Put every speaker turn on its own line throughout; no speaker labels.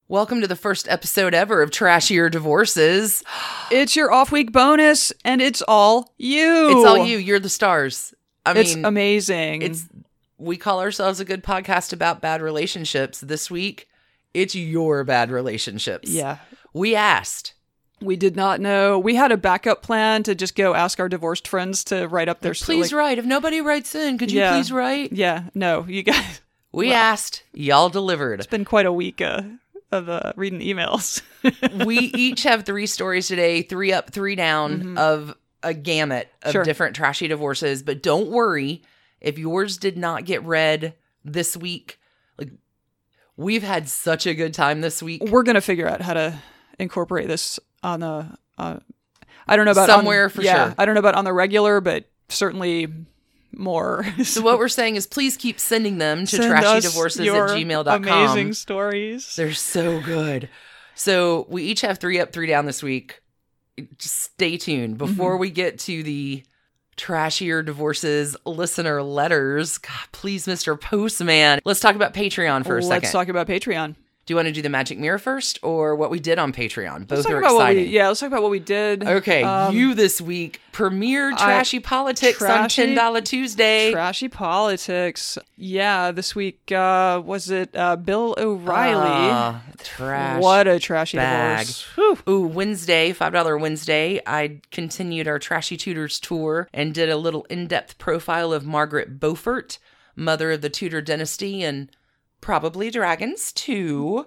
Welcome to the first episode ever of Trashier Divorces.
It's your off-week bonus, and it's all you.
It's all you. You're the stars.
It's amazing.
We call ourselves a good podcast about bad relationships. This week, it's your bad relationships.
Yeah.
We asked.
We did not know. We had a backup plan to just go ask our divorced friends to write up their...
Please write. If nobody writes in, could you please write?
Yeah. No, you guys...
We asked. Y'all delivered.
It's been quite a week of reading emails.
We each have 3 stories today, 3 up, 3 down of a gamut of different trashy divorces. But don't worry, if yours did not get read this week, like we've had such a good time this week.
We're going to figure out how to incorporate this on the, I don't know about
somewhere for sure.
I don't know about on the regular, but certainly more.
So what we're saying is please keep sending them to trashydivorces@gmail.com.
Amazing stories.
They're so good. So we each have 3 up, 3 down this week. Just stay tuned. Before we get to the Trashier Divorces listener letters, God, please, Mr. Postman, let's talk about Patreon for a second.
Let's talk about Patreon.
Do you want to do the Magic Mirror first or what we did on Patreon? Both are
exciting. Let's talk about what we did.
Okay, you this week premiered Trashy Politics on $10 Tuesday.
Trashy Politics. Yeah, this week, was it Bill O'Reilly?
Trash.
What a trashy
bag.
divorce.
Ooh, Wednesday, $5 Wednesday, I continued our Trashy Tutors tour and did a little in-depth profile of Margaret Beaufort, mother of the Tudor dynasty and probably dragons, too.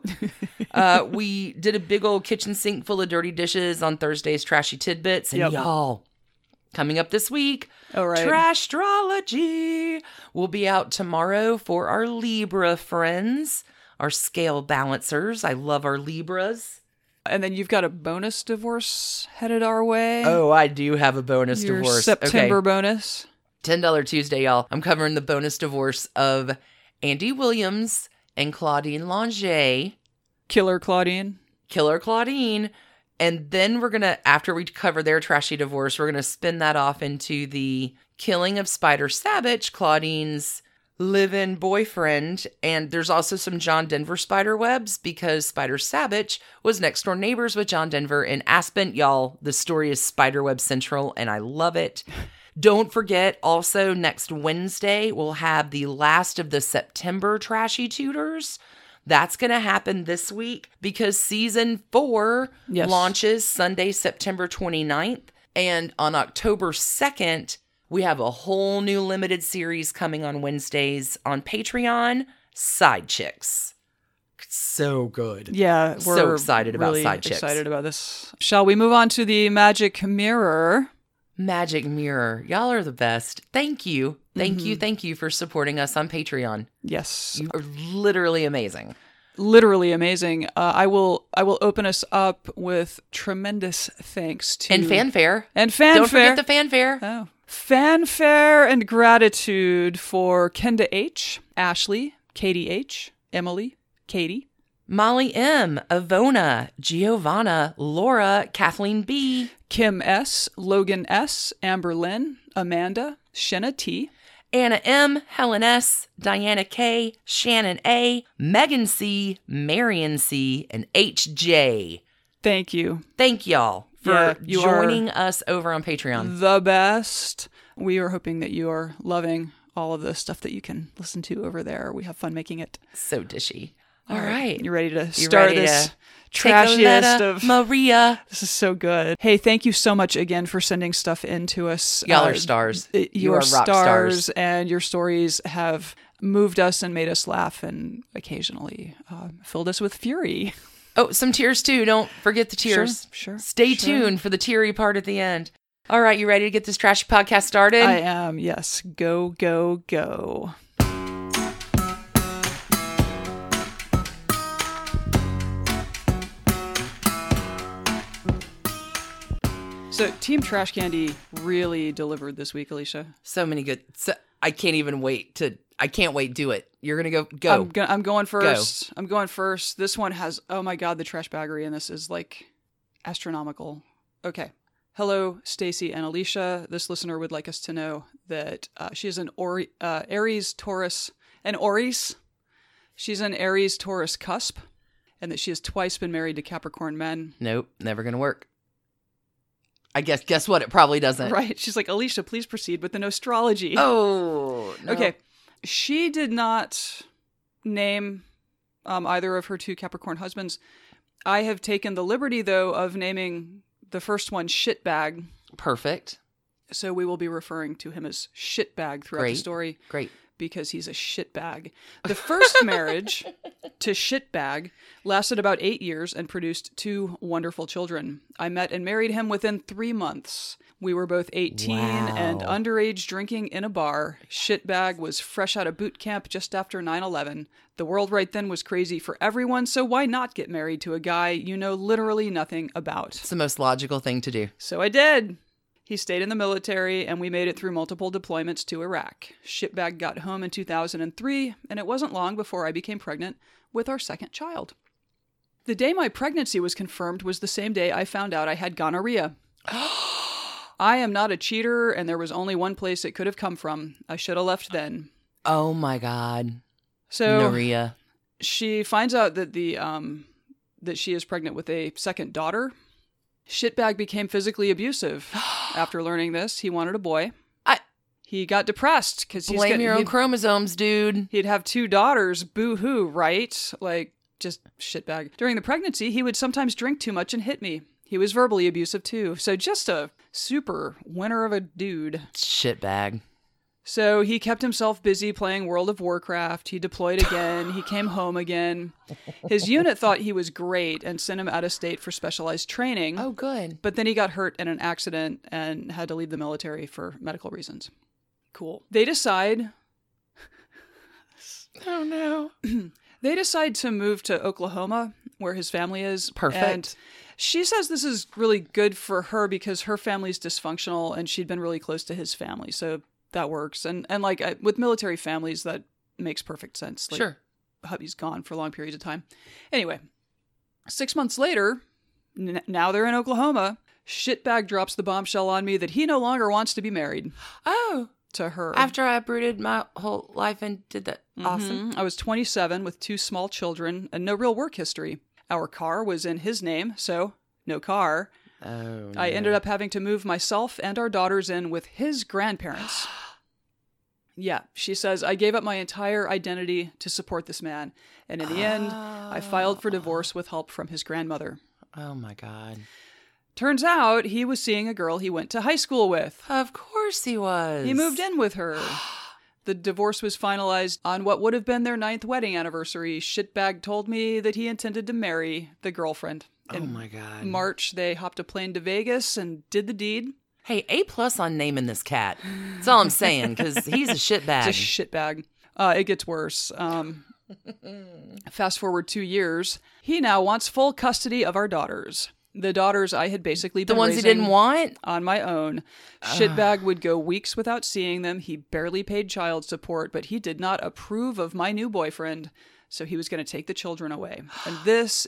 We did a big old kitchen sink full of dirty dishes on Thursday's Trashy Tidbits. And y'all, coming up this week, Trashtrology will be out tomorrow for our Libra friends, our scale balancers. I love our Libras.
And then you've got a bonus divorce headed our way.
Oh, I do have a bonus divorce.
September bonus.
$10 Tuesday, y'all. I'm covering the bonus divorce of Andy Williams and Claudine Longet.
Killer Claudine.
And then we're going to, after we cover their trashy divorce, we're going to spin that off into the killing of Spider Savage, Claudine's live-in boyfriend. And there's also some John Denver spider webs because Spider Savage was next door neighbors with John Denver in Aspen. Y'all, the story is Spiderweb Central and I love it. Don't forget, also, next Wednesday, we'll have the last of the September Trashy Tutors. That's going to happen this week because season 4 launches Sunday, September 29th. And on October 2nd, we have a whole new limited series coming on Wednesdays on Patreon, Side Chicks. So good.
Yeah,
we're so excited about
really
Side Chicks.
Excited about this. Shall we move on to the Magic Mirror?
Magic Mirror. Y'all are the best. Thank you. Thank you for supporting us on Patreon.
Yes.
You are literally amazing.
Literally amazing. I will open us up with tremendous thanks to...
And fanfare.
And fanfare.
Don't forget the fanfare.
Oh. Fanfare and gratitude for Kenda H., Ashley, Katie H., Emily, Katie,
Molly M., Ivona, Giovanna, Laura, Kathleen B.,
Kim S., Logan S., Amber Lynn, Amanda, Shenna T.,
Anna M., Helen S., Diana K., Shannon A., Megan C., Marion C., and H.J.
Thank you.
Thank y'all for joining us over on Patreon.
The best. We are hoping that you are loving all of the stuff that you can listen to over there. We have fun making it.
So dishy. All right.
You ready to start this trashiest of...
Maria.
This is so good. Hey, thank you so much again for sending stuff in to us.
Y'all are stars.
You are
rock
stars. And your stories have moved us and made us laugh and occasionally filled us with fury.
Oh, some tears too. Don't forget the tears.
Sure.
Stay tuned for the teary part at the end. All right, you ready to get this trashy podcast started?
I am, yes. Go, go, go. So Team Trash Candy really delivered this week, Alicia.
So many good. I can't even wait to. I can't wait. Do it. You're gonna go.
I'm going first. Go. I'm going first. This one has. Oh my God, the trash baggery in this is like astronomical. Okay. Hello, Stacy and Alicia. This listener would like us to know that she is an Aries Taurus. She's an Aries Taurus cusp. and that she has twice been married to Capricorn men.
Nope, never gonna work. I guess what? It probably doesn't.
Right. She's like, Alicia, please proceed with the nostrology.
Oh, no.
Okay. She did not name either of her 2 Capricorn husbands. I have taken the liberty, though, of naming the first one Shitbag.
Perfect.
So we will be referring to him as Shitbag throughout the story.
Great.
Because he's a shitbag. The first marriage to Shitbag lasted about 8 years and produced 2 wonderful children. I met and married him within 3 months. We were both 18 and underage drinking in a bar. Shitbag was fresh out of boot camp just after 9/11. The world right then was crazy for everyone, so why not get married to a guy you know literally nothing about?
It's the most logical thing to do.
So I did. He stayed in the military, and we made it through multiple deployments to Iraq. Shitbag got home in 2003, and it wasn't long before I became pregnant with our second child. The day my pregnancy was confirmed was the same day I found out I had gonorrhea. I am not a cheater, and there was only one place it could have come from. I should have left then.
Oh my God.
So
Noria.
She finds out that that she is pregnant with a second daughter. Shitbag became physically abusive. After learning this, he wanted a boy. He got depressed because
blame your own chromosomes, dude.
He'd have 2 daughters. Boo-hoo, right? Like, just shitbag. During the pregnancy, he would sometimes drink too much and hit me. He was verbally abusive too. So just a super winner of a dude.
Shitbag.
So he kept himself busy playing World of Warcraft. He deployed again. He came home again. His unit thought he was great and sent him out of state for specialized training.
Oh, good.
But then he got hurt in an accident and had to leave the military for medical reasons. Cool. They decide...
Oh, no.
They decide to move to Oklahoma, where his family is.
Perfect.
And she says this is really good for her because her family's dysfunctional and she'd been really close to his family. So that works. And like with military families, that makes perfect sense. Like,
sure.
Hubby's gone for long periods of time. Anyway, 6 months later, now they're in Oklahoma. Shitbag drops the bombshell on me that he no longer wants to be married.
Oh.
To her.
After I uprooted my whole life and did that. Awesome.
I was 27 with 2 small children and no real work history. Our car was in his name, so no car.
Oh, no.
I ended up having to move myself and our daughters in with his grandparents. Yeah, she says, I gave up my entire identity to support this man. And in the end, I filed for divorce with help from his grandmother.
Oh, my God.
Turns out he was seeing a girl he went to high school with.
Of course he was.
He moved in with her. The divorce was finalized on what would have been their 9th wedding anniversary. Shitbag told me that he intended to marry the girlfriend.
Oh, my God.
In March, they hopped a plane to Vegas and did the deed.
Hey, A+ on naming this cat. That's all I'm saying, because he's a shitbag.
It's a shitbag. It gets worse. Fast forward 2 years. He now wants full custody of our daughters. The daughters I had basically been
the ones he
raising
didn't want?
On my own. Shitbag would go weeks without seeing them. He barely paid child support, but he did not approve of my new boyfriend, so he was going to take the children away. And this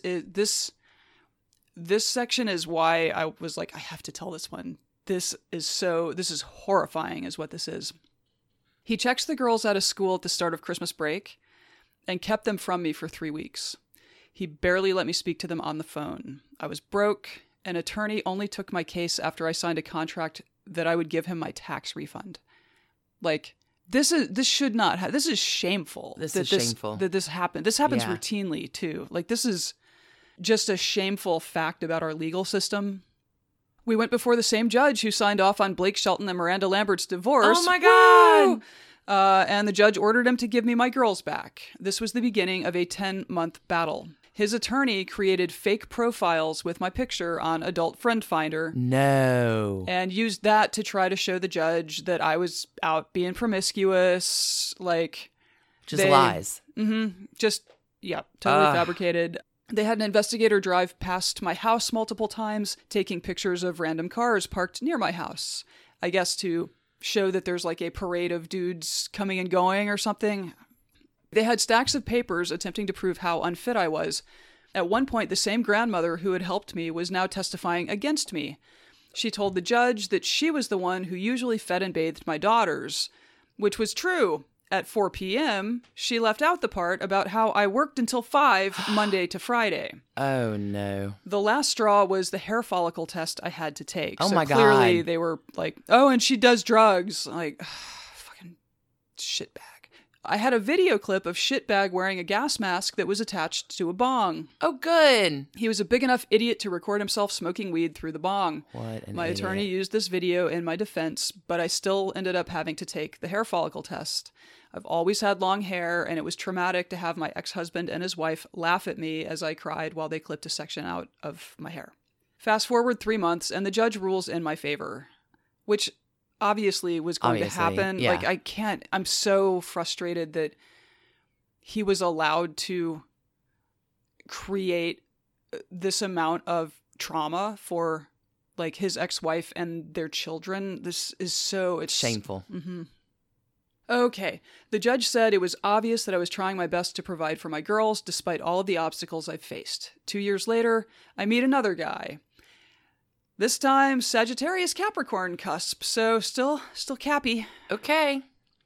section is why I was like, I have to tell this one. This is horrifying is what this is. He checks the girls out of school at the start of Christmas break and kept them from me for 3 weeks. He barely let me speak to them on the phone. I was broke. An attorney only took my case after I signed a contract that I would give him my tax refund. Like, this should not have, this is shameful.
This is shameful.
That this happened. This happens routinely too. Like, this is just a shameful fact about our legal system. We went before the same judge who signed off on Blake Shelton and Miranda Lambert's divorce.
Oh my God!
And the judge ordered him to give me my girls back. This was the beginning of a 10-month battle. His attorney created fake profiles with my picture on Adult Friend Finder.
No.
And used that to try to show the judge that I was out being promiscuous. Like,
just lies.
Totally fabricated. They had an investigator drive past my house multiple times, taking pictures of random cars parked near my house. I guess to show that there's like a parade of dudes coming and going or something. They had stacks of papers attempting to prove how unfit I was. At one point, the same grandmother who had helped me was now testifying against me. She told the judge that she was the one who usually fed and bathed my daughters, which was true. at 4 p.m., she left out the part about how I worked until 5 Monday to Friday.
Oh, no.
The last straw was the hair follicle test I had to take.
Oh,
so
my God.
clearly they were like, oh, and she does drugs. Like, fucking shitbag. I had a video clip of shitbag wearing a gas mask that was attached to a bong.
Oh, good.
He was a big enough idiot to record himself smoking weed through the bong.
What an
My
idiot.
attorney used this video in my defense, but I still ended up having to take the hair follicle test. I've always had long hair, and it was traumatic to have my ex-husband and his wife laugh at me as I cried while they clipped a section out of my hair. Fast forward 3 months, and the judge rules in my favor, which obviously was going to happen.
Yeah.
Like, I'm so frustrated that he was allowed to create this amount of trauma for, like, his ex-wife and their children. This is so... It's
shameful.
Mm-hmm. Okay. The judge said it was obvious that I was trying my best to provide for my girls despite all of the obstacles I've faced. 2 years later, I meet another guy. This time, Sagittarius Capricorn cusp, so still Cappy.
Okay.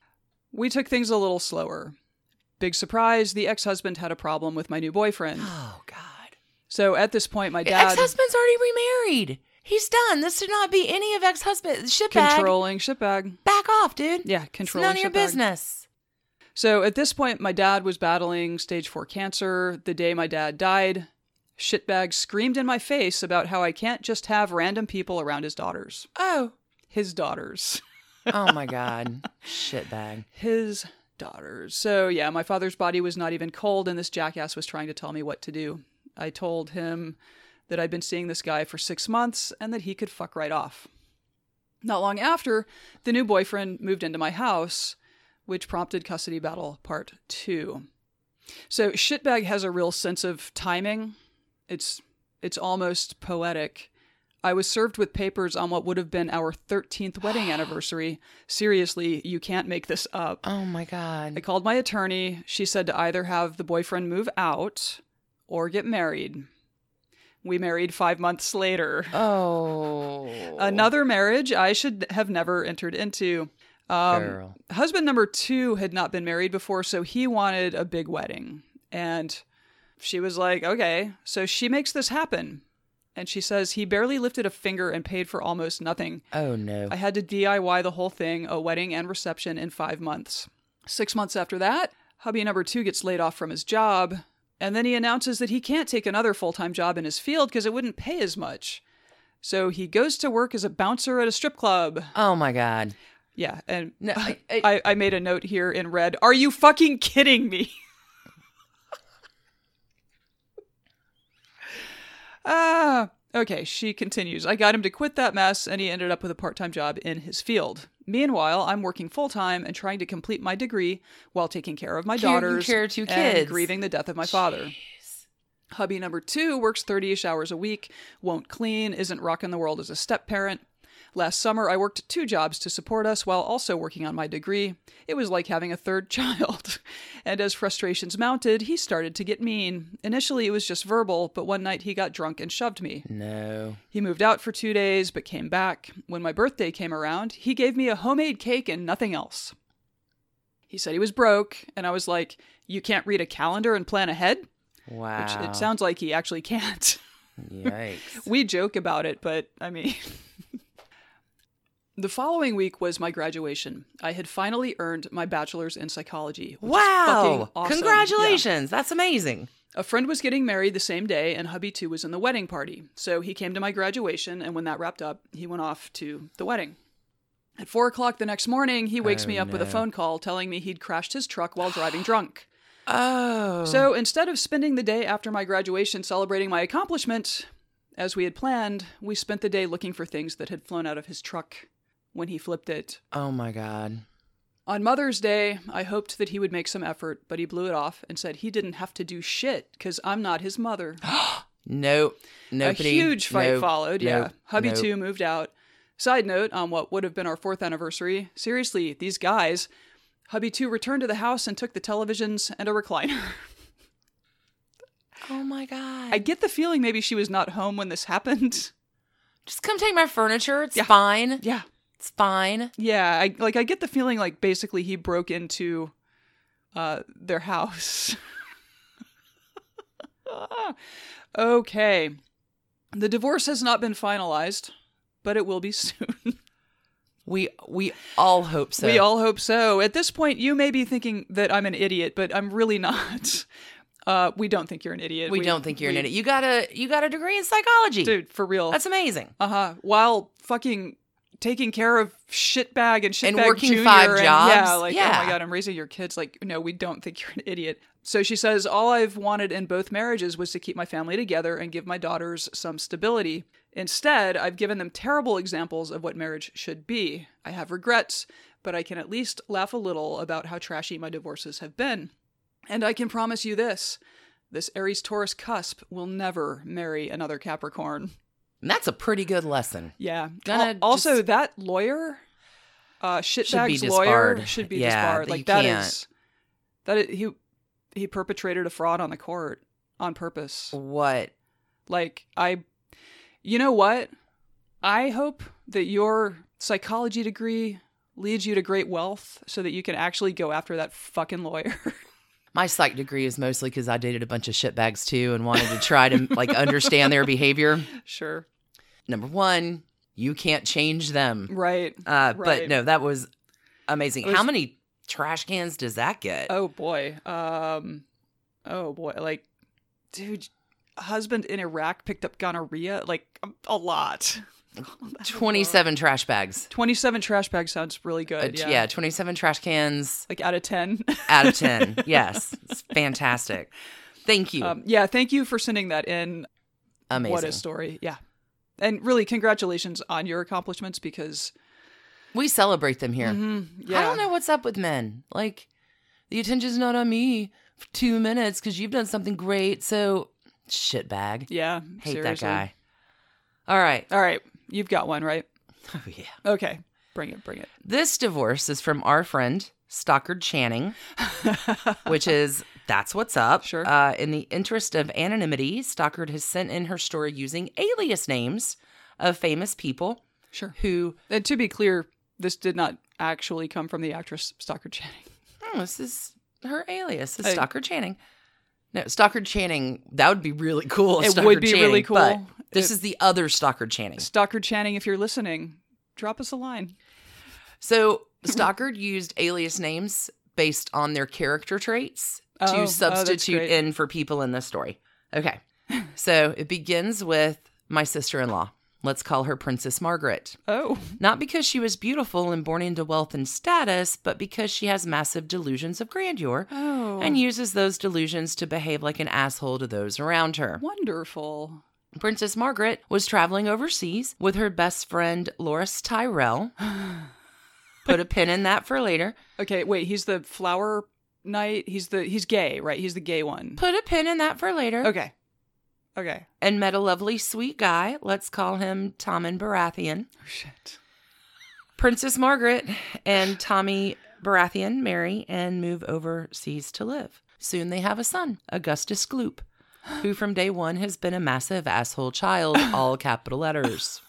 We took things a little slower. Big surprise, the ex-husband had a problem with my new boyfriend.
Oh, God.
So at this point, my
The
dad...
ex-husband's already remarried. He's done. This should not be any of ex-husband. Shitbag.
Controlling shitbag.
Back off, dude.
Yeah,
It's
controlling
none of your
shitbag.
business.
So at this point, my dad was battling stage 4 cancer. The day my dad died, shitbag screamed in my face about how I can't just have random people around his daughters.
Oh.
His daughters.
Oh, my God. Shitbag.
His daughters. So yeah, my father's body was not even cold, and this jackass was trying to tell me what to do. I told him that I'd been seeing this guy for 6 months and that he could fuck right off. Not long after, the new boyfriend moved into my house, which prompted Custody Battle Part 2. So shitbag has a real sense of timing. It's almost poetic. I was served with papers on what would have been our 13th wedding anniversary. Seriously, you can't make this up.
Oh, my God.
I called my attorney. She said to either have the boyfriend move out or get married. We married 5 months later.
Oh.
Another marriage I should have never entered into.
Girl.
Husband number 2 had not been married before, so he wanted a big wedding. And she was like, okay. So she makes this happen. And she says he barely lifted a finger and paid for almost nothing.
Oh, no.
I had to DIY the whole thing, a wedding and reception, in 5 months. 6 months after that, hubby number 2 gets laid off from his job. And then he announces that he can't take another full-time job in his field because it wouldn't pay as much. So he goes to work as a bouncer at a strip club.
Oh, my God.
Yeah, and
No,
I made a note here in red. Are you fucking kidding me? Okay, she continues. I got him to quit that mess, and he ended up with a part-time job in his field. Meanwhile, I'm working full-time and trying to complete my degree while taking care of my daughters
care of 2
and
kids.
grieving the death of my father. Hubby number 2 works 30-ish hours a week, won't clean, isn't rocking the world as a step-parent. Last summer, I worked 2 jobs to support us while also working on my degree. It was like having a third child. And as frustrations mounted, he started to get mean. Initially, it was just verbal, but one night he got drunk and shoved me.
No.
He moved out for 2 days, but came back. When my birthday came around, he gave me a homemade cake and nothing else. He said he was broke, and I was like, you can't read a calendar and plan ahead?
Wow.
Which it sounds like he actually can't.
Yikes.
We joke about it, but I mean... The following week was my graduation. I had finally earned my bachelor's in psychology. Which is fucking
Wow.
awesome.
Congratulations. That's amazing.
Yeah. A friend was getting married the same day, and hubby too was in the wedding party. So he came to my graduation, and when that wrapped up, he went off to the wedding. At 4 o'clock the next morning, he wakes me up with a phone call telling me he'd crashed his truck while driving drunk.
Oh.
So instead of spending the day after my graduation celebrating my accomplishment, as we had planned, we spent the day looking for things that had flown out of his truck when he flipped it.
Oh, my God.
On Mother's Day, I hoped that he would make some effort, but he blew it off and said he didn't have to do shit because I'm not his mother.
Nope. Nobody.
A huge fight followed, yeah.
Nope.
Hubby
Nope.
too moved out. Side note, on what would have been our 4th anniversary, seriously, these guys, hubby too returned to the house and took the televisions and a recliner.
Oh, my God.
I get the feeling maybe she was not home when this happened.
Just come take my furniture. It's
Yeah.
fine.
Yeah.
It's fine.
Yeah, I get the feeling like basically he broke into their house. Okay. The divorce has not been finalized, but it will be soon.
We all hope so.
We all hope so. At this point, you may be thinking that I'm an idiot, but I'm really not. We don't think you're an idiot.
We don't think you're an idiot. You got a degree in psychology.
Dude, for real.
That's amazing.
While fucking taking care of shitbag and
working
junior
5 jobs.
Oh my God, I'm raising your kids. Like, no, we don't think you're an idiot. So she says, all I've wanted in both marriages was to keep my family together and give my daughters some stability. Instead, I've given them terrible examples of what marriage should be. I have regrets, but I can at least laugh a little about how trashy my divorces have been. And I can promise you this Aries-Taurus cusp will never marry another Capricorn.
And that's a pretty good lesson.
Yeah. Also, that lawyer, shitbag's lawyer, should be disbarred. Like, he perpetrated a fraud on the court on purpose.
What?
Like, you know what? I hope that your psychology degree leads you to great wealth so that you can actually go after that fucking lawyer.
My psych degree is mostly because I dated a bunch of shitbags too and wanted to try to like understand their behavior.
Sure.
Number one, you can't change them.
Right.
But no, that was amazing. How many trash cans does that get?
Oh boy. Like, dude, husband in Iraq picked up gonorrhea. Like, a lot.
27 trash bags.
27 trash bags sounds really good.
Yeah, 27 trash cans.
Like out of 10?
Out of 10, yes. It's fantastic. Thank you.
Thank you for sending that in.
Amazing.
What a story. Yeah. And really, congratulations on your accomplishments because...
we celebrate them here.
Mm-hmm. Yeah.
I don't know what's up with men. Like, the attention's not on me for 2 minutes because you've done something great, so shitbag.
Yeah,
hate
seriously.
that guy. All right.
You've got one, right?
Oh, yeah.
Okay. Bring it.
This divorce is from our friend, Stockard Channing, which is, that's what's up.
Sure.
In the interest of anonymity, Stockard has sent in her story using alias names of famous people.
Sure.
Who...
and to be clear, this did not actually come from the actress Stockard Channing.
Oh, this is her alias, is Stockard Channing. No, Stockard Channing, that would be really cool.
It would be really cool.
But this is the other Stockard Channing.
Stockard Channing, if you're listening, drop us a line.
So Stockard used alias names based on their character traits to substitute in for people in this story. Okay. So it begins with my sister-in-law. Let's call her Princess Margaret.
Oh.
Not because she was beautiful and born into wealth and status, but because she has massive delusions of grandeur and uses those delusions to behave like an asshole to those around her.
Wonderful.
Princess Margaret was traveling overseas with her best friend, Loris Tyrell. Put a pin in that for later.
Okay, wait, he's the flower knight? He's gay, right? He's the gay one.
Put a pin in that for later.
Okay.
And met a lovely, sweet guy. Let's call him Tommen Baratheon.
Oh, shit.
Princess Margaret and Tommy Baratheon marry and move overseas to live. Soon they have a son, Augustus Gloop, who from day one has been a massive asshole child, all capital letters.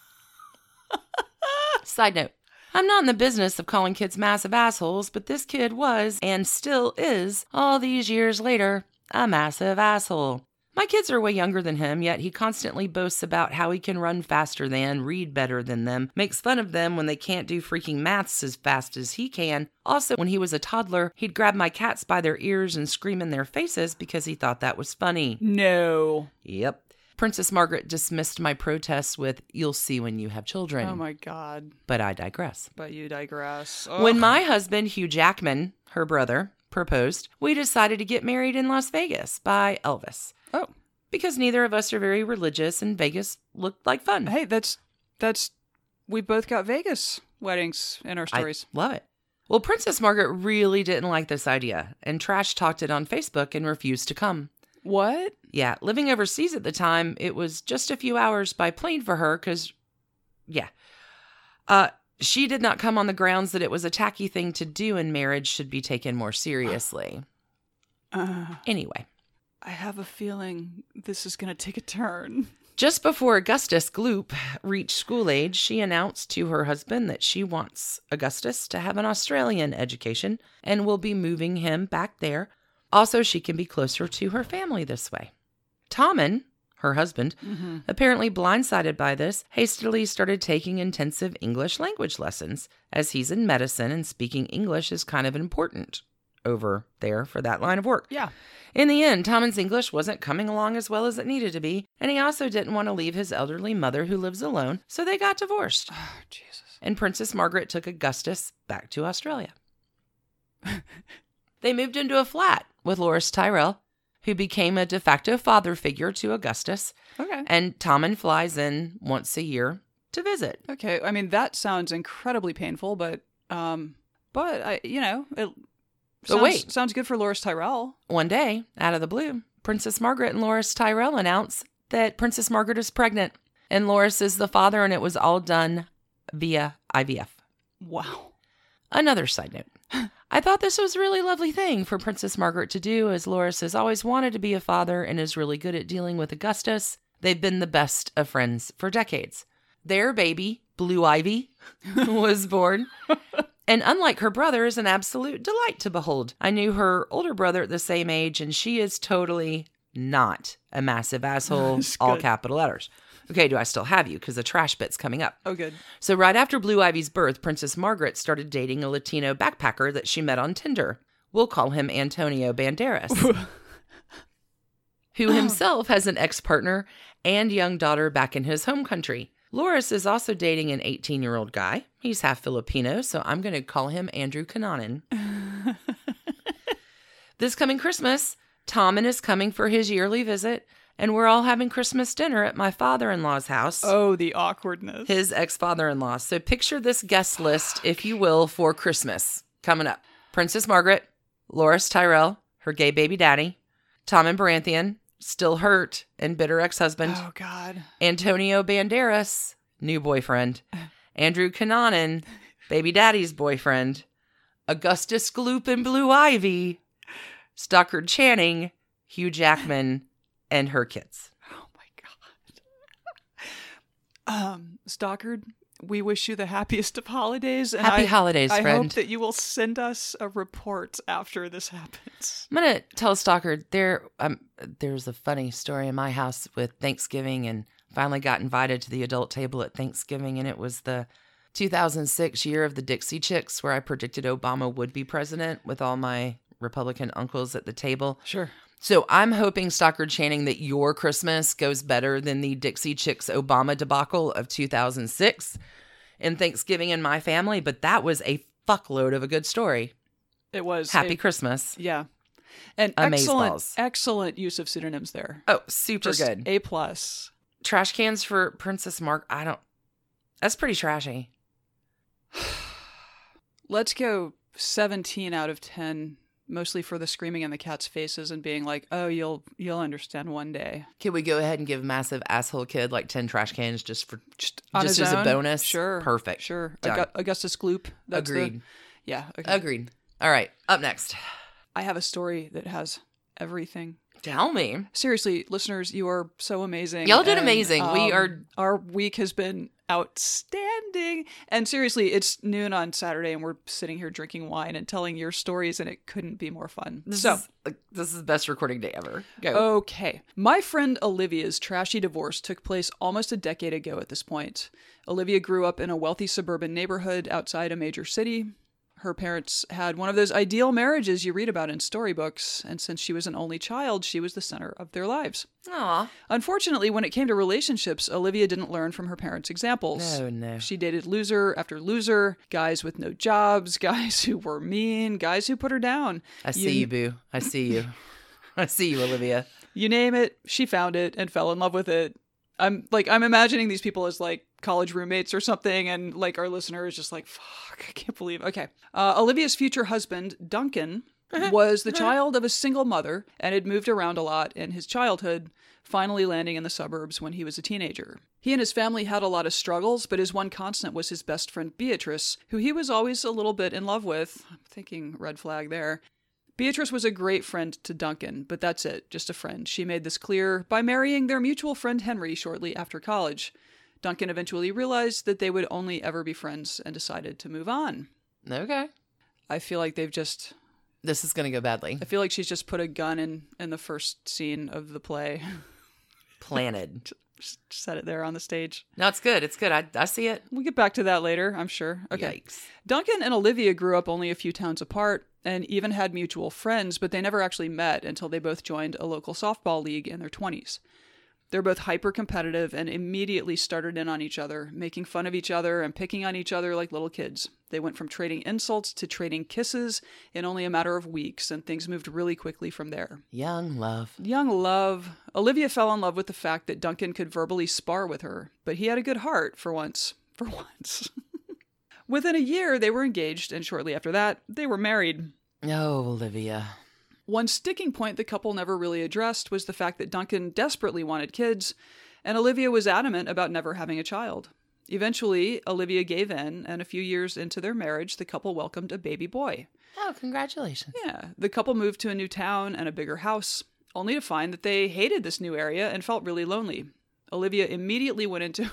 Side note, I'm not in the business of calling kids massive assholes, but this kid was, and still is, all these years later, a massive asshole. My kids are way younger than him, yet he constantly boasts about how he can run faster than, read better than them, makes fun of them when they can't do freaking maths as fast as he can. Also, when he was a toddler, he'd grab my cats by their ears and scream in their faces because he thought that was funny.
No.
Yep. Princess Margaret dismissed my protests with, "You'll see when you have children."
Oh my God.
But I digress.
But you digress.
Ugh. When my husband, Hugh Jackman, her brother, proposed, we decided to get married in Las Vegas by Elvis.
Oh.
Because neither of us are very religious and Vegas looked like fun.
Hey, we both got Vegas weddings in our stories.
I love it. Well, Princess Margaret really didn't like this idea and trash talked it on Facebook and refused to come.
What?
Yeah, living overseas at the time, it was just a few hours by plane for her because, she did not come on the grounds that it was a tacky thing to do and marriage should be taken more seriously. Anyway.
I have a feeling this is going to take a turn.
Just before Augustus Gloop reached school age, she announced to her husband that she wants Augustus to have an Australian education and will be moving him back there. Also, she can be closer to her family this way. Tommen, her husband, apparently blindsided by this, hastily started taking intensive English language lessons, as he's in medicine and speaking English is kind of important over there for that line of work.
Yeah.
In the end, Tommen's English wasn't coming along as well as it needed to be, and he also didn't want to leave his elderly mother who lives alone, so they got divorced.
Oh, Jesus.
And Princess Margaret took Augustus back to Australia. They moved into a flat with Loris Tyrrell, who became a de facto father figure to Augustus.
Okay.
And Tommen flies in once a year to visit.
Okay. I mean, that sounds incredibly painful, but I, it sounds good for Loris Tyrrell.
One day, out of the blue, Princess Margaret and Loris Tyrrell announce that Princess Margaret is pregnant, and Loris is the father, and it was all done via IVF.
Wow.
Another side note. I thought this was a really lovely thing for Princess Margaret to do, as Loris has always wanted to be a father and is really good at dealing with Augustus. They've been the best of friends for decades. Their baby, Blue Ivy, was born. And unlike her brother, is an absolute delight to behold. I knew her older brother at the same age, and she is totally not a massive asshole, all capital letters. Okay, do I still have you? Because the trash bit's coming up.
Oh, good.
So right after Blue Ivy's birth, Princess Margaret started dating a Latino backpacker that she met on Tinder. We'll call him Antonio Banderas, who himself has an ex-partner and young daughter back in his home country. Loris is also dating an 18-year-old guy. He's half Filipino, so I'm going to call him Andrew Cunanan. This coming Christmas, Tommen is coming for his yearly visit, and we're all having Christmas dinner at my father-in-law's house.
Oh, the awkwardness.
His ex-father-in-law. So picture this guest list, if you will, for Christmas. Coming up. Princess Margaret, Loris Tyrrell, her gay baby daddy, Tommen Baratheon, still hurt and bitter ex-husband.
Oh, God.
Antonio Banderas, new boyfriend. Andrew Cunanan, baby daddy's boyfriend. Augustus Gloop and Blue Ivy. Stockard Channing, Hugh Jackman, and her kids.
Oh, my God. Stockard, we wish you the happiest of holidays. And
Happy holidays,
I
friend.
hope that you will send us a report after this happens.
I'm going to tell Stockard, there's a funny story in my house with Thanksgiving, and finally got invited to the adult table at Thanksgiving, and it was the 2006 year of the Dixie Chicks, where I predicted Obama would be president with all my Republican uncles at the table.
Sure.
So I'm hoping, Stockard Channing, that your Christmas goes better than the Dixie Chicks Obama debacle of 2006 and Thanksgiving in my family. But that was a fuckload of a good story.
It was.
Happy Christmas.
Yeah. And excellent use of pseudonyms there.
Oh, super
Just
good.
A+.
Trash cans for Princess Mark. That's pretty trashy.
Let's go 17 out of 10. Mostly for the screaming in the cat's faces and being like, oh, you'll understand one day.
Can we go ahead and give massive asshole kid like 10 trash cans just
as
a bonus?
Sure.
Perfect.
Sure.
Done.
Augustus Gloop.
Agreed.
Yeah. Okay.
Agreed. All right. Up next.
I have a story that has everything.
Tell me.
Seriously, listeners, you are so amazing.
Y'all did amazing.
Our week has been outstanding. And seriously, it's noon on Saturday and we're sitting here drinking wine and telling your stories, and it couldn't be more fun.
This is the best recording day ever. Go.
Okay. My friend Olivia's trashy divorce took place almost a decade ago at this point. Olivia grew up in a wealthy suburban neighborhood outside a major city. Her parents had one of those ideal marriages you read about in storybooks, and since she was an only child, she was the center of their lives.
Aw.
Unfortunately, when it came to relationships, Olivia didn't learn from her parents' examples.
No.
She dated loser after loser, guys with no jobs, guys who were mean, guys who put her down.
I see you, boo. I see you. I see you, Olivia.
You name it, she found it and fell in love with it. I'm imagining these people as like college roommates or something, and like our listener is just like, fuck, I can't believe. Okay. Olivia's future husband, Duncan, was the child of a single mother and had moved around a lot in his childhood, finally landing in the suburbs when he was a teenager. He and his family had a lot of struggles, but his one constant was his best friend Beatrice, who he was always a little bit in love with. I'm thinking red flag there. Beatrice was a great friend to Duncan, but that's it, just a friend. She made this clear by marrying their mutual friend Henry shortly after college. Duncan eventually realized that they would only ever be friends and decided to move on.
Okay.
I feel like they've just...
This is going to go badly.
I feel like she's just put a gun in the first scene of the play.
Planted.
Just set it there on the stage.
No, it's good. It's good. I see it.
We'll get back to that later, I'm sure. Okay.
Yikes.
Duncan and Olivia grew up only a few towns apart and even had mutual friends, but they never actually met until they both joined a local softball league in their 20s. They're both hyper-competitive and immediately started in on each other, making fun of each other and picking on each other like little kids. They went from trading insults to trading kisses in only a matter of weeks, and things moved really quickly from there.
Young love.
Young love. Olivia fell in love with the fact that Duncan could verbally spar with her, but he had a good heart for once. For once. Within a year, they were engaged, and shortly after that, they were married.
Oh, Olivia.
One sticking point the couple never really addressed was the fact that Duncan desperately wanted kids, and Olivia was adamant about never having a child. Eventually, Olivia gave in, and a few years into their marriage, the couple welcomed a baby boy.
Oh, congratulations.
Yeah, the couple moved to a new town and a bigger house, only to find that they hated this new area and felt really lonely. Olivia immediately went into...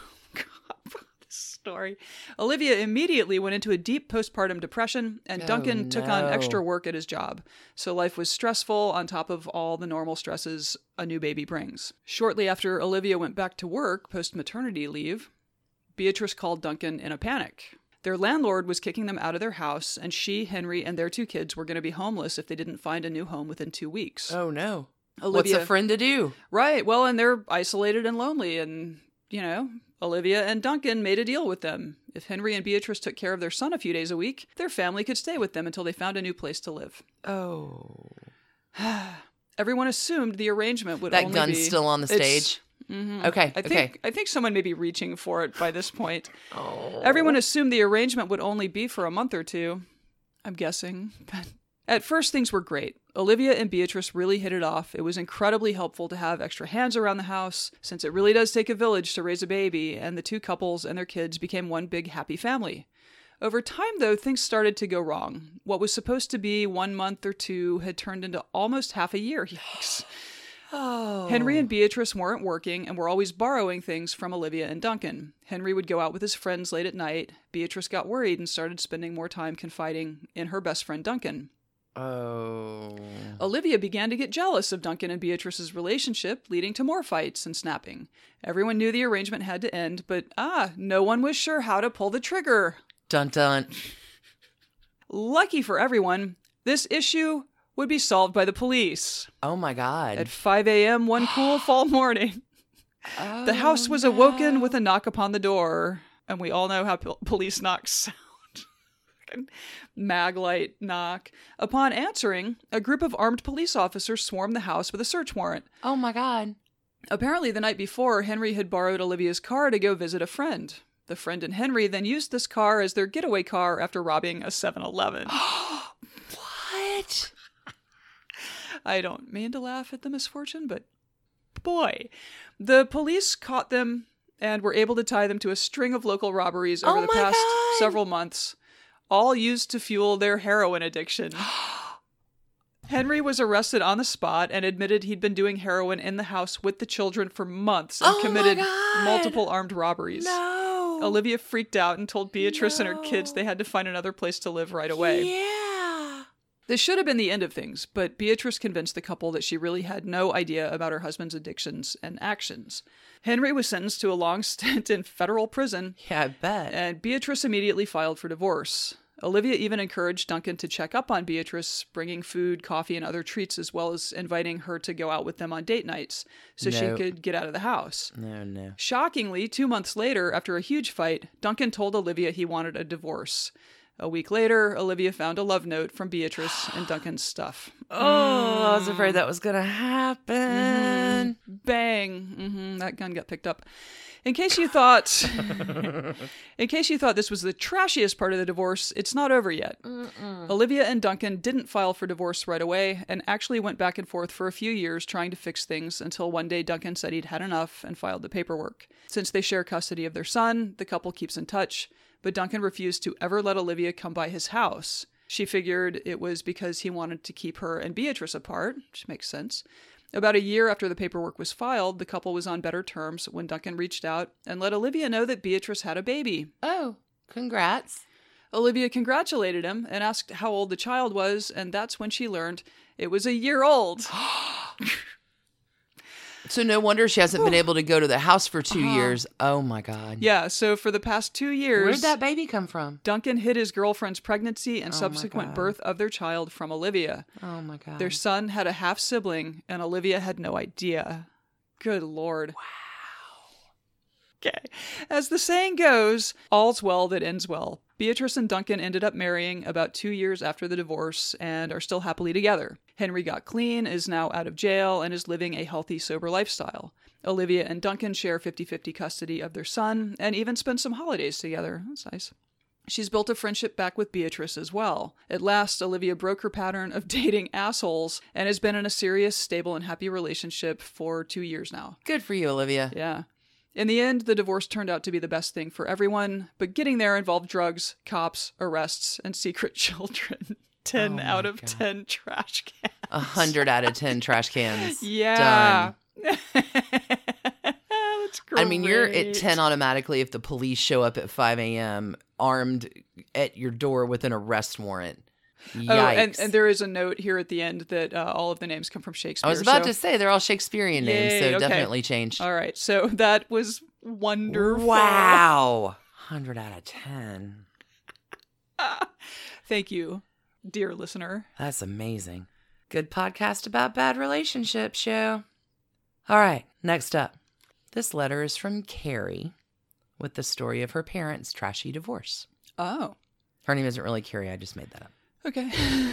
Olivia immediately went into a deep postpartum depression, and Duncan took on extra work at his job. So life was stressful on top of all the normal stresses a new baby brings. Shortly after Olivia went back to work post-maternity leave, Beatrice called Duncan in a panic. Their landlord was kicking them out of their house, and she, Henry, and their 2 kids were going to be homeless if they didn't find a new home within 2 weeks.
Oh, no.
Olivia,
what's a friend to do?
Right. Well, and they're isolated and lonely, and, Olivia and Duncan made a deal with them. If Henry and Beatrice took care of their son a few days a week, their family could stay with them until they found a new place to live.
Oh.
Everyone assumed the arrangement would
that
only
gun's
be...
still on the stage?
Mm-hmm.
Okay,
I think someone may be reaching for it by this point.
Oh.
Everyone assumed the arrangement would only be for a month or two. I'm guessing. At first, things were great. Olivia and Beatrice really hit it off. It was incredibly helpful to have extra hands around the house, since it really does take a village to raise a baby, and the 2 couples and their kids became one big happy family. Over time, though, things started to go wrong. What was supposed to be 1 month or 2 had turned into almost half a year. Yikes.
Oh.
Henry and Beatrice weren't working and were always borrowing things from Olivia and Duncan. Henry would go out with his friends late at night. Beatrice got worried and started spending more time confiding in her best friend Duncan.
Oh.
Olivia began to get jealous of Duncan and Beatrice's relationship, leading to more fights and snapping. Everyone knew the arrangement had to end, but no one was sure how to pull the trigger.
Dun dun.
Lucky for everyone, this issue would be solved by the police.
Oh my God.
At 5 a.m. one cool fall morning, the house was awoken with a knock upon the door. And we all know how police knocks sound. Maglite knock. Upon answering, a group of armed police officers swarmed the house with a search warrant.
Oh my God.
Apparently, the night before, Henry had borrowed Olivia's car to go visit a friend. The friend and Henry then used this car as their getaway car after robbing a 7-Eleven.
What?
I don't mean to laugh at the misfortune, but boy. The police caught them and were able to tie them to a string of local robberies over the past several months, all used to fuel their heroin addiction. Henry was arrested on the spot and admitted he'd been doing heroin in the house with the children for months and committed multiple armed robberies.
No.
Olivia freaked out and told Beatrice and her kids they had to find another place to live right away.
Yeah.
This should have been the end of things, but Beatrice convinced the couple that she really had no idea about her husband's addictions and actions. Henry was sentenced to a long stint in federal prison.
Yeah, I bet.
And Beatrice immediately filed for divorce. Olivia even encouraged Duncan to check up on Beatrice, bringing food, coffee, and other treats, as well as inviting her to go out with them on date nights so she could get out of the house.
No.
Shockingly, 2 months later, after a huge fight, Duncan told Olivia he wanted a divorce. A week later, Olivia found a love note from Beatrice and Duncan's stuff.
Oh, I was afraid that was going to happen.
Bang. That gun got picked up. In case you thought this was the trashiest part of the divorce, it's not over yet. Olivia and Duncan didn't file for divorce right away and actually went back and forth for a few years trying to fix things until one day Duncan said he'd had enough and filed the paperwork. Since they share custody of their son, the couple keeps in touch, but Duncan refused to ever let Olivia come by his house. She figured it was because he wanted to keep her and Beatrice apart, which makes sense. About a year after the paperwork was filed, the couple was on better terms when Duncan reached out and let Olivia know that Beatrice had a baby.
Oh, congrats.
Olivia congratulated him and asked how old the child was, and that's when she learned it was a year old.
So no wonder she hasn't been able to go to the house for 2 years. Oh, my God.
Yeah, so for the past 2 years...
Where'd that baby come from?
Duncan hid his girlfriend's pregnancy and
Oh,
subsequent
my God.
birth of their child from Olivia.
Oh, my God.
Their son had a half-sibling, and Olivia had no idea. Good Lord. Wow. Okay. As the saying goes, all's well that ends well. Beatrice and Duncan ended up marrying about 2 years after the divorce and are still happily together. Henry got clean, is now out of jail, and is living a healthy, sober lifestyle. Olivia and Duncan share 50-50 custody of their son and even spend some holidays together. That's nice. She's built a friendship back with Beatrice as well. At last, Olivia broke her pattern of dating assholes and has been in a serious, stable, and happy relationship for 2 years now.
Good for you, Olivia.
Yeah. In the end, the divorce turned out to be the best thing for everyone, but getting there involved drugs, cops, arrests, and secret children. 10 out of 10 trash cans.
100 out of 10 trash cans.
Yeah.
Done.
That's great.
I mean, you're at 10 automatically if the police show up at 5 a.m. armed at your door with an arrest warrant. Yikes.
Oh, and there is a note here at the end that all of the names come from Shakespeare.
I was about to say they're all Shakespearean names,
Yay,
so
okay.
definitely changed.
All right, so that was wonderful.
Wow. 100 out of 10.
Thank you, dear listener.
That's amazing. Good podcast about bad relationships, show. All right, next up. This letter is from Carrie with the story of her parents' trashy divorce.
Oh.
Her name isn't really Carrie, I just made that up.
Okay.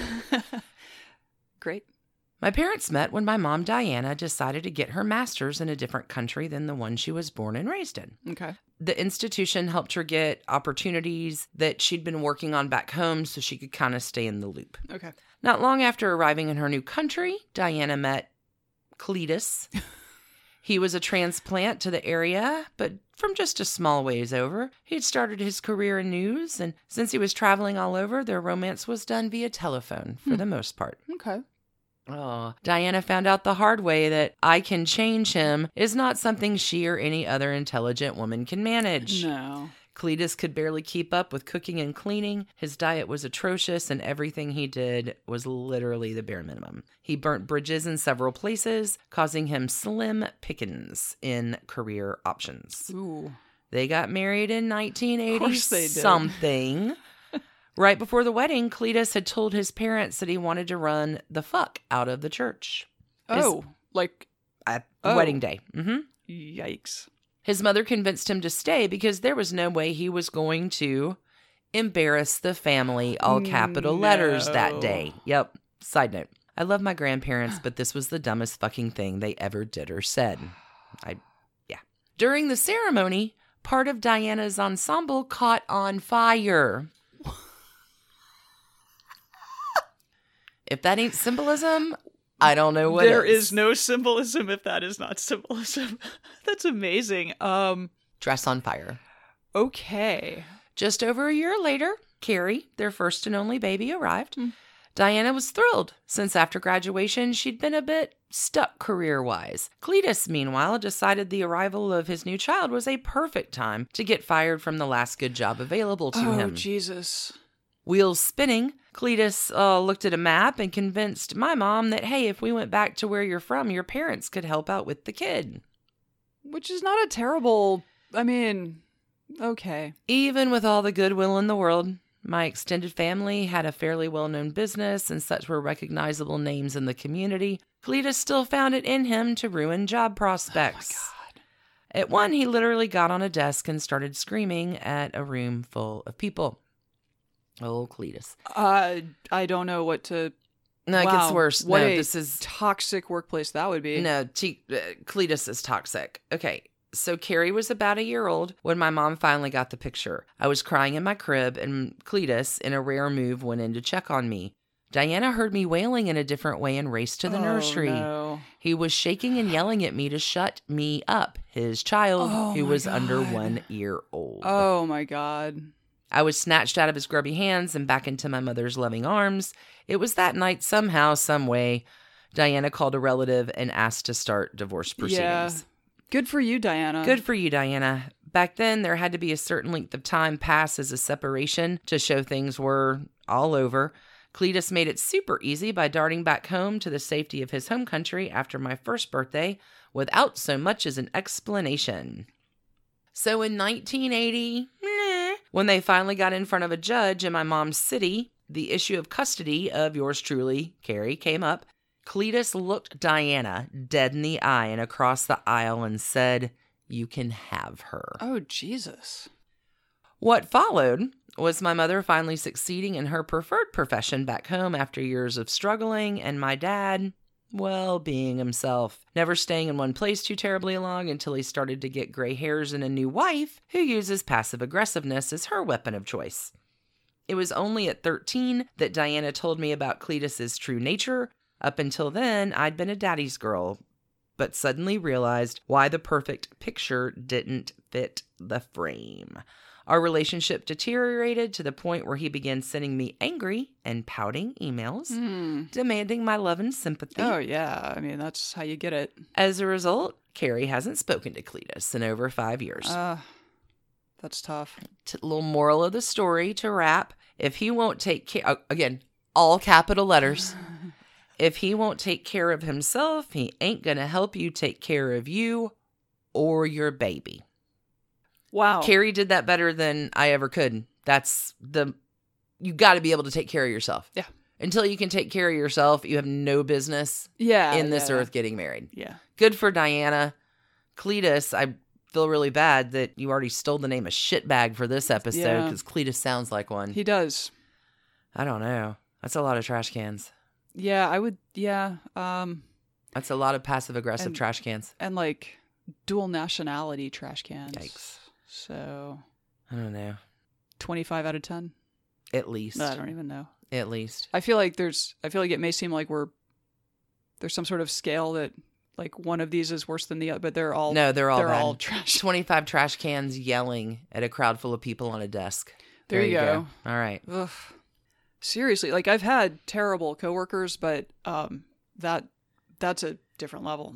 Great.
My parents met when my mom, Diana, decided to get her master's in a different country than the one she was born and raised in.
Okay.
The institution helped her get opportunities that she'd been working on back home so she could kind of stay in the loop.
Okay.
Not long after arriving in her new country, Diana met Cletus. He was a transplant to the area, but from just a small ways over. He'd started his career in news, and since he was traveling all over, their romance was done via telephone for the most part.
Okay.
Oh, Diana found out the hard way that I can change him is not something she or any other intelligent woman can manage.
No.
Cletus could barely keep up with cooking and cleaning. His diet was atrocious, and everything he did was literally the bare minimum. He burnt bridges in several places, causing him slim pickings in career options.
Ooh.
They got married in 1980
Of course they did.
something. Right before the wedding, Cletus had told his parents that he wanted to run the fuck out of the church.
Oh, like
At
Oh.
wedding day. Mm-hmm.
yikes.
His mother convinced him to stay because there was no way he was going to embarrass the family, all capital letters, that
No.
day. Yep. Side note. I love my grandparents, but this was the dumbest fucking thing they ever did or said. Yeah. During the ceremony, part of Diana's ensemble caught on fire. If that ain't symbolism, I don't know what
There
is.
is no symbolism if that is not symbolism. That's amazing.
Dress on fire.
Okay.
Just over a year later, Carrie, their first and only baby, arrived. Diana was thrilled, since after graduation, she'd been a bit stuck career-wise. Cletus, meanwhile, decided the arrival of his new child was a perfect time to get fired from the last good job available to
Oh,
him.
Jesus.
Wheels spinning, Cletus looked at a map and convinced my mom that, hey, if we went back to where you're from, your parents could help out with the kid.
Which is not a terrible... I mean, okay.
Even with all the goodwill in the world, my extended family had a fairly well-known business and such were recognizable names in the community. Cletus still found it in him to ruin job prospects.
Oh, my God.
At one, he literally got on a desk and started screaming at a room full of people. Oh, Cletus.
I don't know what to...
No, it
Wow.
gets worse.
What
No,
a
this is...
toxic workplace that would be.
No, Cletus is toxic. Okay, so Carrie was about a year old when my mom finally got the picture. I was crying in my crib, and Cletus, in a rare move, went in to check on me. Diana heard me wailing in a different way and raced to the nursery.
No.
He was shaking and yelling at me to shut me up, his child,
Oh
who
my
was under
God.
1 year old.
Oh, my God.
I was snatched out of his grubby hands and back into my mother's loving arms. It was that night, somehow, some way, Diana called a relative and asked to start divorce proceedings.
Yeah. Good for you, Diana.
Good for you, Diana. Back then, there had to be a certain length of time pass as a separation to show things were all over. Cletus made it super easy by darting back home to the safety of his home country after my first birthday without so much as an explanation. So in 1980, when they finally got in front of a judge in my mom's city, the issue of custody of yours truly, Carrie, came up. Cletus looked Diana dead in the eye and across the aisle and said, "You can have her."
Oh, Jesus.
What followed was my mother finally succeeding in her preferred profession back home after years of struggling, and my dad, well, being himself, never staying in one place too terribly long until he started to get gray hairs and a new wife who uses passive aggressiveness as her weapon of choice. It was only at 13 that Diana told me about Cletus's true nature. Up until then, I'd been a daddy's girl, but suddenly realized why the perfect picture didn't fit the frame. Our relationship deteriorated to the point where he began sending me angry and pouting emails, demanding my love and sympathy.
Oh, yeah. I mean, that's how you get it.
As a result, Carrie hasn't spoken to Cletus in over 5 years.
That's tough.
Little moral of the story to wrap. If he won't take care, again, all capital letters. If he won't take care of himself, he ain't going to help you take care of you or your baby.
Wow.
Carrie did that better than I ever could. You got to be able to take care of yourself.
Yeah.
Until you can take care of yourself, you have no business in this earth getting married.
Yeah.
Good for Diana. Cletus, I feel really bad that you already stole the name of shitbag for this episode because Cletus sounds like one.
He does.
I don't know. That's a lot of trash cans.
Yeah, I would,
That's a lot of passive-aggressive trash cans.
And, like, dual nationality trash cans.
Yikes.
So,
I don't know.
25 out of 10?
At least.
No, I don't even know.
At least.
I feel like it may seem like there's some sort of scale that, like, one of these is worse than the other, but they're all
bad.
All trash.
25 trash cans yelling at a crowd full of people on a desk.
There you go.
All right.
Ugh. Seriously, like, I've had terrible coworkers, but that's a different level.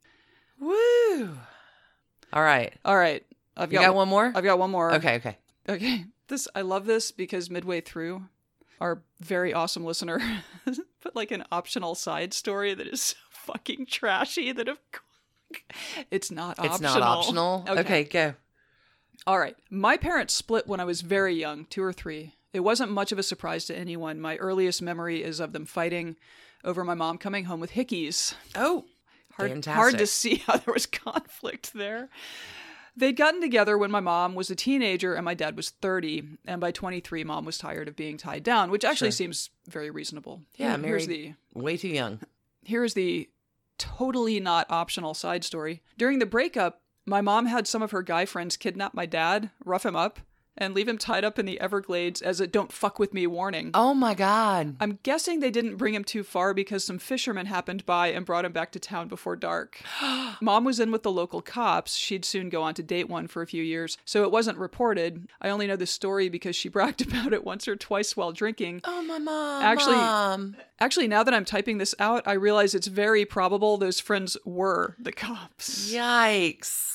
Woo! All right.
You
got one more?
I've got one more.
Okay.
I love this because midway through, our very awesome listener put like an optional side story that is so fucking trashy that it's not optional.
It's not optional? Okay, go.
All right. My parents split when I was very young, 2 or 3. It wasn't much of a surprise to anyone. My earliest memory is of them fighting over my mom coming home with hickeys.
Oh, fantastic.
Hard to see how there was conflict there. They'd gotten together when my mom was a teenager and my dad was 30. And by 23, mom was tired of being tied down, which actually seems very reasonable.
Yeah, way too young.
Here's the totally not optional side story. During the breakup, my mom had some of her guy friends kidnap my dad, rough him up, and leave him tied up in the Everglades as a "don't fuck with me" warning.
Oh my God.
I'm guessing they didn't bring him too far because some fishermen happened by and brought him back to town before dark. Mom was in with the local cops. She'd soon go on to date one for a few years, so it wasn't reported. I only know this story because she bragged about it once or twice while drinking.
Oh, my mom.
Actually, now that I'm typing this out, I realize it's very probable those friends were the cops.
Yikes.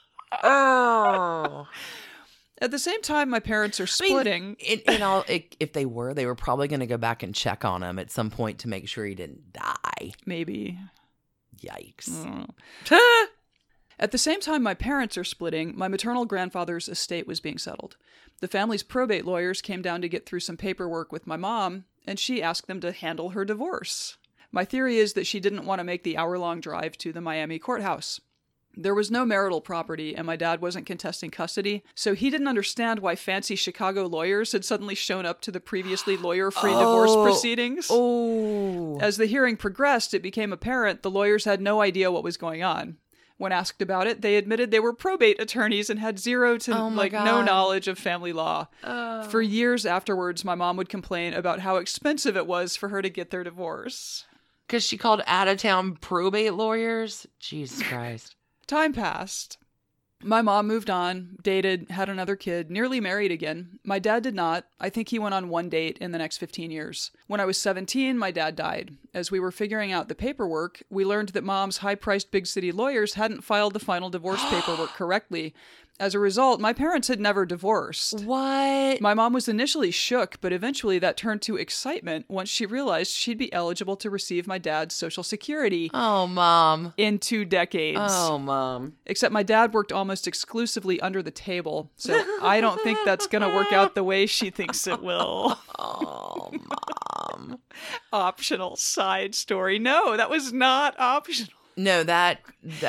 Oh.
At the same time, my parents are splitting.
If they were probably going to go back and check on him at some point to make sure he didn't die.
Maybe.
Yikes.
At the same time my parents are splitting, my maternal grandfather's estate was being settled. The family's probate lawyers came down to get through some paperwork with my mom, and she asked them to handle her divorce. My theory is that she didn't want to make the hour-long drive to the Miami courthouse. There was no marital property, and my dad wasn't contesting custody, so he didn't understand why fancy Chicago lawyers had suddenly shown up to the previously lawyer-free divorce proceedings.
Oh.
As the hearing progressed, it became apparent the lawyers had no idea what was going on. When asked about it, they admitted they were probate attorneys and had zero to no knowledge of family law. For years afterwards, my mom would complain about how expensive it was for her to get their divorce.
Because she called out-of-town probate lawyers? Jesus Christ.
Time passed. My mom moved on, dated, had another kid, nearly married again. My dad did not. I think he went on one date in the next 15 years. When I was 17, my dad died. As we were figuring out the paperwork, we learned that Mom's high-priced big city lawyers hadn't filed the final divorce paperwork correctly. As a result, my parents had never divorced.
What?
My mom was initially shook, but eventually that turned to excitement once she realized she'd be eligible to receive my dad's Social Security
Oh, Mom.
in 2 decades.
Oh, Mom.
Except my dad worked almost exclusively under the table, so I don't think that's going to work out the way she thinks it will.
Oh, Mom.
Optional side story. No, that was not optional.
No, that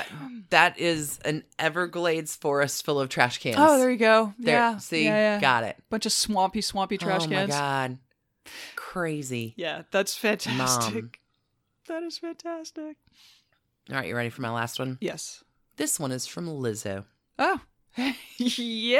is an Everglades forest full of trash cans.
Oh, there you go.
There,
Yeah.
see?
Yeah.
Got it.
Bunch of swampy trash
oh,
cans.
my God. Crazy.
Yeah, that's fantastic.
Mom.
That is fantastic.
All right, you ready for my last one?
Yes.
This one is from Lizzo.
Oh, yeah.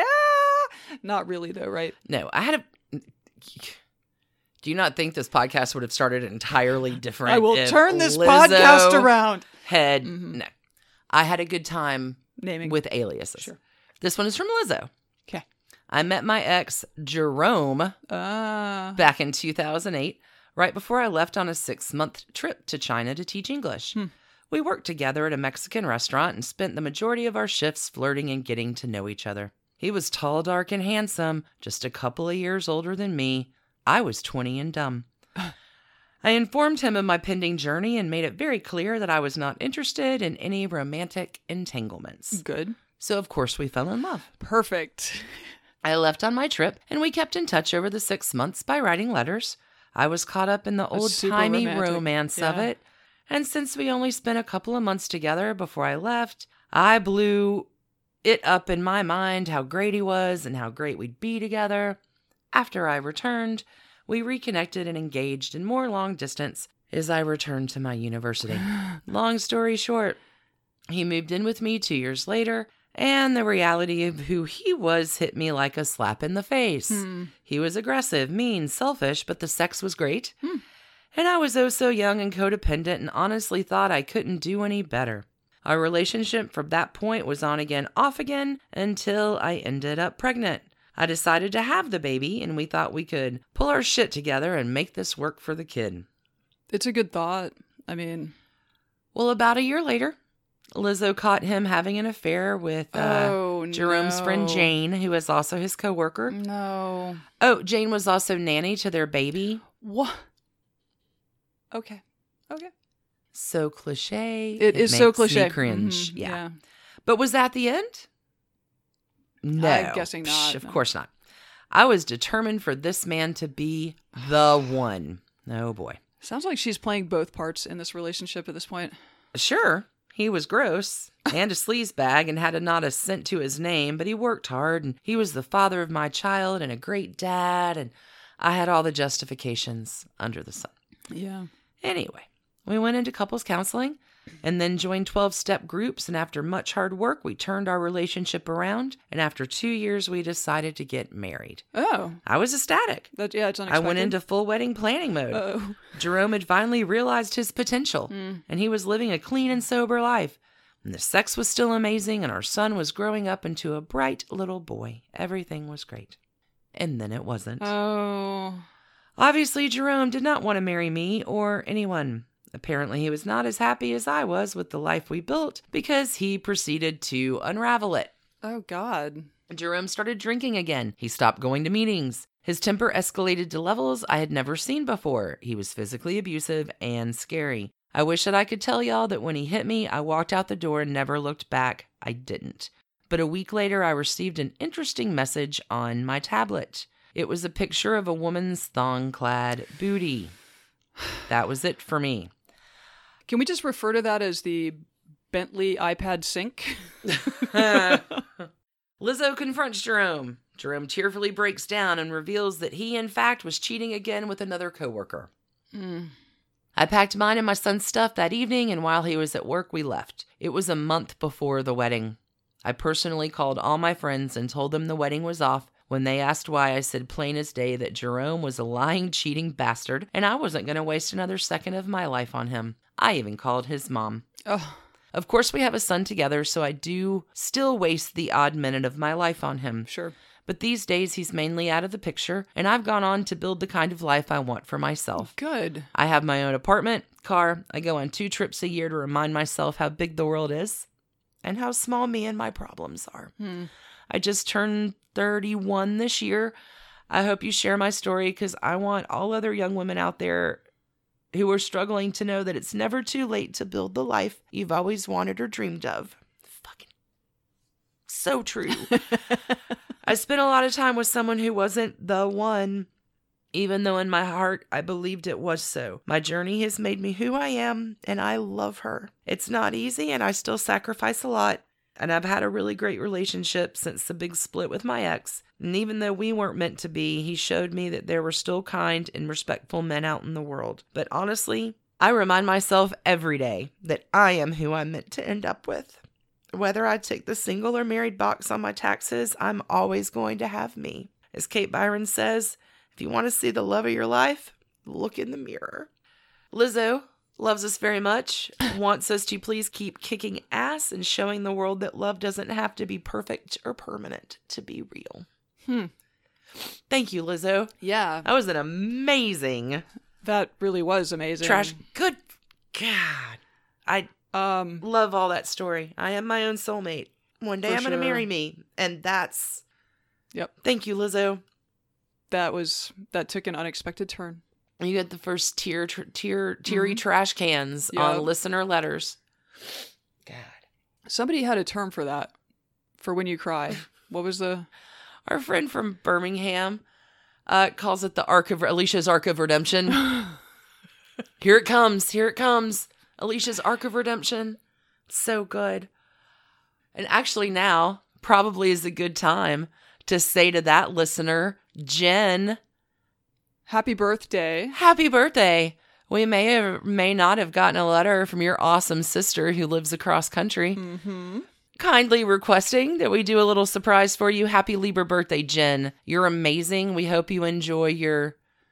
Not really, though, right?
No, I had a... Do you not think this podcast would have started entirely different?
I will
if
turn this
Lizzo
podcast around.
Had
Mhm.
no. I had a good time
Naming.
with aliases.
Sure.
This one is from Lizzo.
Okay.
I met my ex, Jerome, back in 2008, right before I left on a 6-month trip to China to teach English. We worked together at a Mexican restaurant and spent the majority of our shifts flirting and getting to know each other. He was tall, dark, and handsome, just a couple of years older than me. I was 20 and dumb. I informed him of my pending journey and made it very clear that I was not interested in any romantic entanglements.
Good.
So, of course, we fell in love.
Perfect.
I left on my trip, and we kept in touch over the 6 months by writing letters. I was caught up in the
That's super
old-timey
romantic.
romance of
Yeah.
it. And since we only spent a couple of months together before I left, I blew it up in my mind how great he was and how great we'd be together. After I returned, we reconnected and engaged in more long distance as I returned to my university. Long story short, he moved in with me 2 years later, and the reality of who he was hit me like a slap in the face. He was aggressive, mean, selfish, but the sex was great. And I was oh so young and codependent and honestly thought I couldn't do any better. Our relationship from that point was on again, off again, until I ended up pregnant. I decided to have the baby, and we thought we could pull our shit together and make this work for the kid.
It's a good thought. I mean...
Well, about a year later, Lizzo caught him having an affair with Jerome's friend Jane, who was also his coworker.
No.
Oh, Jane was also nanny to their baby.
What? Okay.
So cliche.
It is so
makes me
cliche.
cringe.
Mhm.
Yeah. But was that the end? No.
I'm guessing not.
Of course not. I was determined for this man to be the one. Oh, boy.
Sounds like she's playing both parts in this relationship at this point.
Sure, he was gross and a sleazebag and had not a cent to his name, but he worked hard and he was the father of my child and a great dad, and I had all the justifications under the sun.
Yeah.
Anyway, we went into couples counseling and then joined 12-step groups, and after much hard work, we turned our relationship around, and after 2 years, we decided to get married.
Oh.
I was ecstatic.
It's unexpected.
I went into full wedding planning mode.
Uh-oh.
Jerome had finally realized his potential, and he was living a clean and sober life. And the sex was still amazing, and our son was growing up into a bright little boy. Everything was great. And then it wasn't.
Oh.
Obviously, Jerome did not want to marry me or anyone. Apparently, he was not as happy as I was with the life we built because he proceeded to unravel it.
Oh, God.
Jerome started drinking again. He stopped going to meetings. His temper escalated to levels I had never seen before. He was physically abusive and scary. I wish that I could tell y'all that when he hit me, I walked out the door and never looked back. I didn't. But a week later, I received an interesting message on my tablet. It was a picture of a woman's thong-clad booty. That was it for me.
Can we just refer to that as the Bentley iPad sync?
Lizzo confronts Jerome. Jerome tearfully breaks down and reveals that he, in fact, was cheating again with another coworker. I packed mine and my son's stuff that evening, and while he was at work, we left. It was a month before the wedding. I personally called all my friends and told them the wedding was off. When they asked why, I said plain as day that Jerome was a lying, cheating bastard, and I wasn't going to waste another second of my life on him. I even called his mom.
Oh.
Of course, we have a son together, so I do still waste the odd minute of my life on him.
Sure.
But these days, he's mainly out of the picture, and I've gone on to build the kind of life I want for myself.
Good.
I have my own apartment, car. I go on 2 trips a year to remind myself how big the world is and how small me and my problems are. I just turned 31 this year. I hope you share my story because I want all other young women out there who are struggling to know that it's never too late to build the life you've always wanted or dreamed of. Fucking so true. I spent a lot of time with someone who wasn't the one, even though in my heart I believed it was so. My journey has made me who I am, and I love her. It's not easy, and I still sacrifice a lot. And I've had a really great relationship since the big split with my ex. And even though we weren't meant to be, he showed me that there were still kind and respectful men out in the world. But honestly, I remind myself every day that I am who I'm meant to end up with. Whether I tick the single or married box on my taxes, I'm always going to have me. As Kate Byron says, if you want to see the love of your life, look in the mirror. Lizzo loves us very much, wants us to please keep kicking ass and showing the world that love doesn't have to be perfect or permanent to be real. Thank you, Lizzo.
Yeah.
That was an amazing
That really was amazing.
trash. Good God. I love all that story. I am my own soulmate. One day
For
I'm going to
sure.
marry me. And that's...
Yep.
Thank you, Lizzo.
That took an unexpected turn.
You get the first teary trash cans on
Yep.
listener letters. God.
Somebody had a term for that. For when you cry. What was the...
Our friend from Birmingham calls it the Alicia's Arc of Redemption. Here it comes. Here it comes. Alicia's Arc of Redemption. So good. And actually now probably is a good time to say to that listener, Jen,
Happy birthday.
happy birthday. We may or may not have gotten a letter from your awesome sister who lives across country.
Mm-hmm.
Kindly requesting that we do a little surprise for you. Happy Libra birthday, Jen. You're amazing. We hope you enjoy your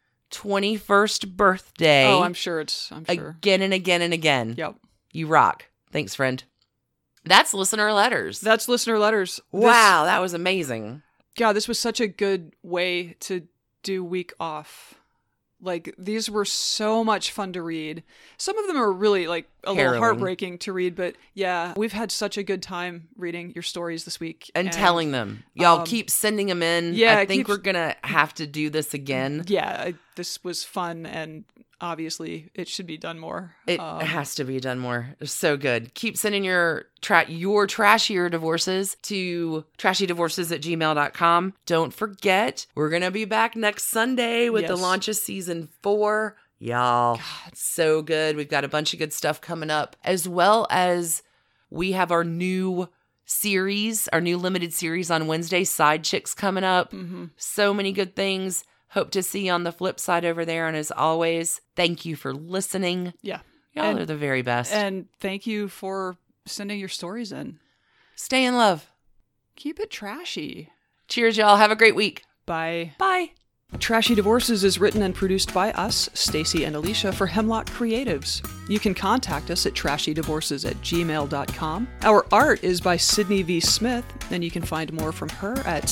21st birthday.
Oh, I'm sure.
Again and again and again.
Yep.
You rock. Thanks, friend. That's listener letters.
That's listener letters.
Wow, that was amazing.
God, this was such a good way to do week off. Like, these were so much fun to read. Some of them are really, like, a
Harrowing.
little heartbreaking to read, but yeah, we've had such a good time reading your stories this week.
And telling them. Y'all keep sending them in.
yeah,
I think we're going to have to do this again.
Yeah, this was fun, and obviously it should be done more.
It has to be done more. It's so good. Keep sending your trashier divorces to trashydivorces@gmail.com. Don't forget, we're going to be back next Sunday with the
Yes.
launch of season 4. Y'all, so good. We've got a bunch of good stuff coming up, as well as we have our new series, our new limited series on Wednesday, Side Chicks, coming up.
Mm-hmm.
So many good things. Hope to see you on the flip side over there. And as always, thank you for listening.
Yeah.
Y'all are the very best.
And thank you for sending your stories in.
Stay in love.
Keep it trashy.
Cheers, y'all. Have a great week.
Bye.
Bye.
Trashy Divorces is written and produced by us, Stacy and Alicia, for Hemlock Creatives. You can contact us at trashydivorces@gmail.com. Our art is by Sydney V. Smith, and you can find more from her at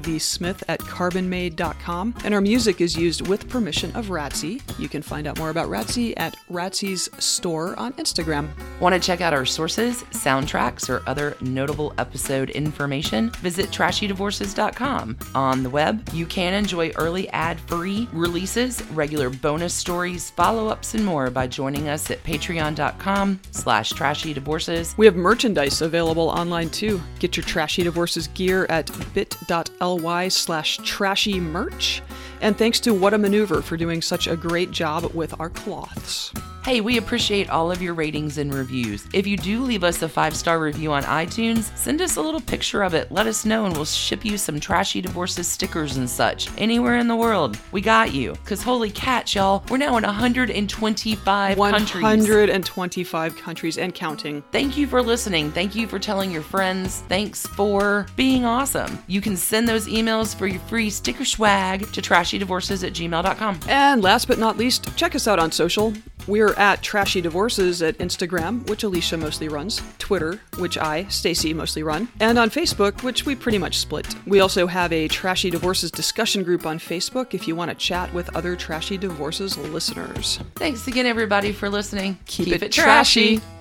sydneyvsmith@carbonmade.com. And our music is used with permission of Ratsy. You can find out more about Ratsy at Ratsy's store on Instagram.
Want to check out our sources, soundtracks, or other notable episode information? Visit trashydivorces.com. On the web, you can enjoy early ad-free releases, regular bonus stories, follow-ups, and more by joining us at patreon.com/trashydivorces.
We have merchandise available online too. Get your Trashy Divorces gear at bit.ly/trashymerch. And thanks to What a Maneuver for doing such a great job with our cloths.
Hey, we appreciate all of your ratings and reviews. If you do leave us a 5-star review on iTunes, send us a little picture of it. Let us know and we'll ship you some Trashy Divorces stickers and such. Anywhere in the world, we got you. Because holy cats, y'all, we're now in 125 countries.
125 countries and counting.
Thank you for listening. Thank you for telling your friends. Thanks for being awesome. You can send those emails for your free sticker swag to trashydivorces@gmail.com.
And last but not least, check us out on social. We're We're at Trashy Divorces at Instagram, which Alicia mostly runs, Twitter, which I, Stacy, mostly run, and on Facebook, which we pretty much split. We also have a Trashy Divorces discussion group on Facebook if you want to chat with other Trashy Divorces listeners.
Thanks again, everybody, for listening.
Keep it trashy.